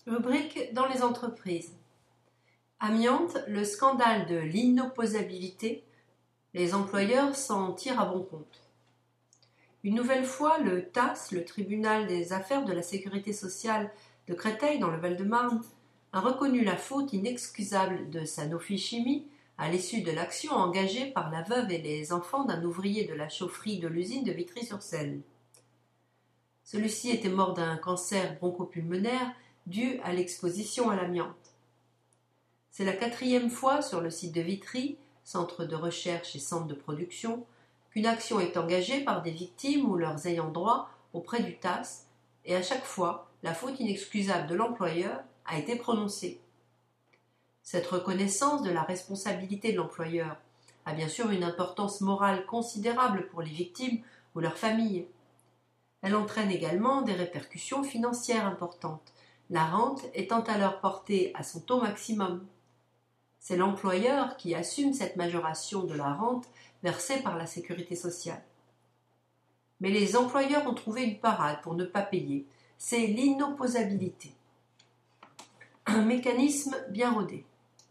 Rubrique dans les entreprises. Amiante, le scandale de l'inopposabilité, les employeurs s'en tirent à bon compte. Une nouvelle fois, le TAS, le tribunal des affaires de la sécurité sociale de Créteil dans le Val-de-Marne, a reconnu la faute inexcusable de Sanofi Chimie à l'issue de l'action engagée par la veuve et les enfants d'un ouvrier de la chaufferie de l'usine de Vitry-sur-Seine. Celui-ci était mort d'un cancer bronchopulmonaire dû à l'exposition à l'amiante. C'est la 4e fois sur le site de Vitry, centre de recherche et centre de production, qu'une action est engagée par des victimes ou leurs ayants droit auprès du TAS, et à chaque fois, la faute inexcusable de l'employeur a été prononcée. Cette reconnaissance de la responsabilité de l'employeur a bien sûr une importance morale considérable pour les victimes ou leurs familles. Elle entraîne également des répercussions financières importantes, la rente étant alors portée à son taux maximum. C'est l'employeur qui assume cette majoration de la rente versée par la sécurité sociale. Mais les employeurs ont trouvé une parade pour ne pas payer, c'est l'inopposabilité. Un mécanisme bien rodé.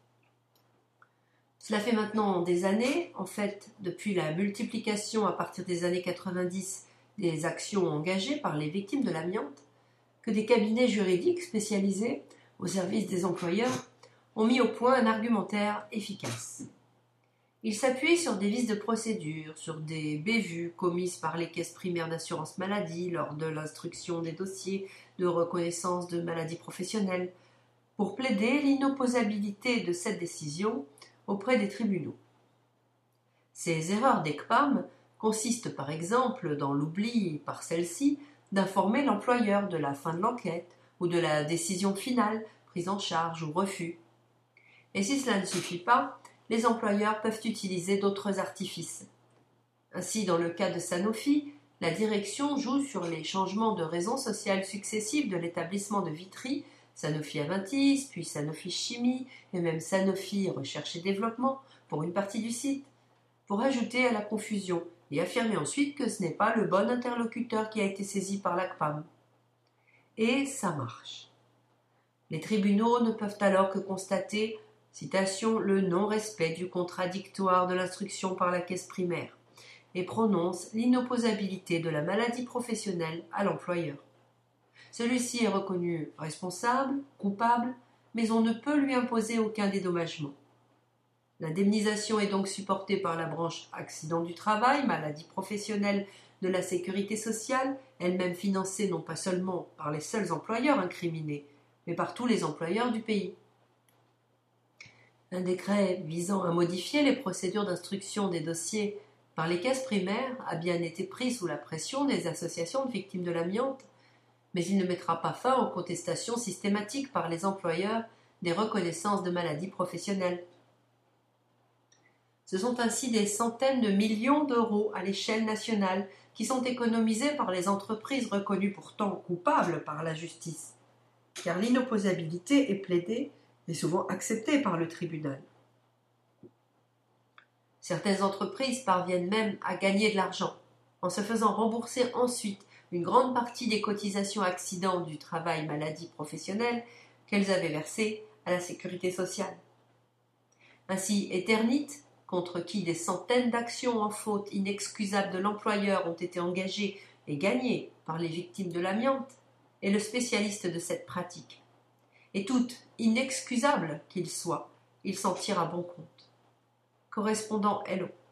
Cela fait maintenant des années, en fait, depuis la multiplication à partir des années 90 des actions engagées par les victimes de l'amiante, que des cabinets juridiques spécialisés au service des employeurs ont mis au point un argumentaire efficace. Il s'appuie sur des vices de procédure, sur des bévues commises par les caisses primaires d'assurance maladie lors de l'instruction des dossiers de reconnaissance de maladies professionnelles, pour plaider l'inopposabilité de cette décision auprès des tribunaux. Ces erreurs d'ECPAM consistent par exemple dans l'oubli par celle-ci d'informer l'employeur de la fin de l'enquête ou de la décision finale, prise en charge ou refus. Et si cela ne suffit pas, les employeurs peuvent utiliser d'autres artifices. Ainsi, dans le cas de Sanofi, la direction joue sur les changements de raisons sociales successives de l'établissement de Vitry, Sanofi Aventis, puis Sanofi Chimie, et même Sanofi Recherche et Développement, pour une partie du site, pour ajouter à la confusion et affirmer ensuite que ce n'est pas le bon interlocuteur qui a été saisi par l'ACPAM. Et ça marche. Les tribunaux ne peuvent alors que constater, citation, le non-respect du contradictoire de l'instruction par la caisse primaire et prononcent l'inopposabilité de la maladie professionnelle à l'employeur. Celui-ci est reconnu responsable, coupable, mais on ne peut lui imposer aucun dédommagement. L'indemnisation est donc supportée par la branche accident du travail, maladie professionnelle de la sécurité sociale, elle-même financée non pas seulement par les seuls employeurs incriminés, mais par tous les employeurs du pays. Un décret visant à modifier les procédures d'instruction des dossiers par les caisses primaires a bien été pris sous la pression des associations de victimes de l'amiante, mais il ne mettra pas fin aux contestations systématiques par les employeurs des reconnaissances de maladies professionnelles. Ce sont ainsi des centaines de millions d'euros à l'échelle nationale qui sont économisés par les entreprises reconnues pourtant coupables par la justice, car l'inopposabilité est plaidée et souvent acceptée par le tribunal. Certaines entreprises parviennent même à gagner de l'argent, en se faisant rembourser ensuite une grande partie des cotisations accidents du travail maladie professionnelle qu'elles avaient versées à la sécurité sociale. Ainsi, Eternit, contre qui des centaines d'actions en faute inexcusable de l'employeur ont été engagées et gagnées par les victimes de l'amiante, est le spécialiste de cette pratique. Et toutes, inexcusables qu'il soit, il s'en tire à bon compte. Correspondant Hello.